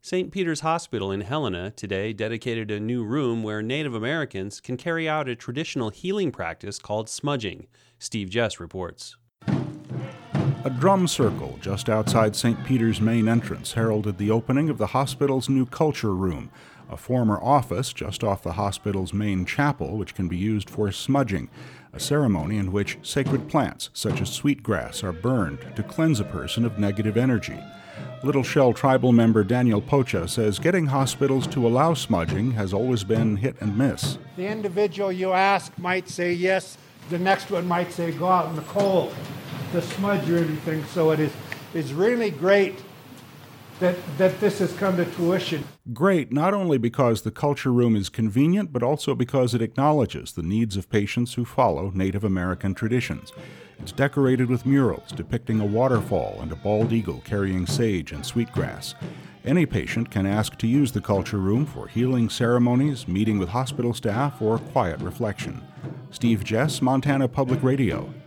St. Peter's Hospital in Helena today dedicated a new room where Native Americans can carry out a traditional healing practice called smudging. Steve Jess reports. A drum circle just outside St. Peter's main entrance heralded the opening of the hospital's new culture room, a former office just off the hospital's main chapel, which can be used for smudging, a ceremony in which sacred plants such as sweetgrass are burned to cleanse a person of negative energy. Little Shell tribal member Daniel Pocha says getting hospitals to allow smudging has always been hit and miss. The individual you ask might say yes, the next one might say go out in the cold to smudge or anything, so it is really great that this has come to fruition. Great, not only because the culture room is convenient, but also because it acknowledges the needs of patients who follow Native American traditions. It's decorated with murals depicting a waterfall and a bald eagle carrying sage and sweetgrass. Any patient can ask to use the culture room for healing ceremonies, meeting with hospital staff, or quiet reflection. Steve Jess, Montana Public Radio.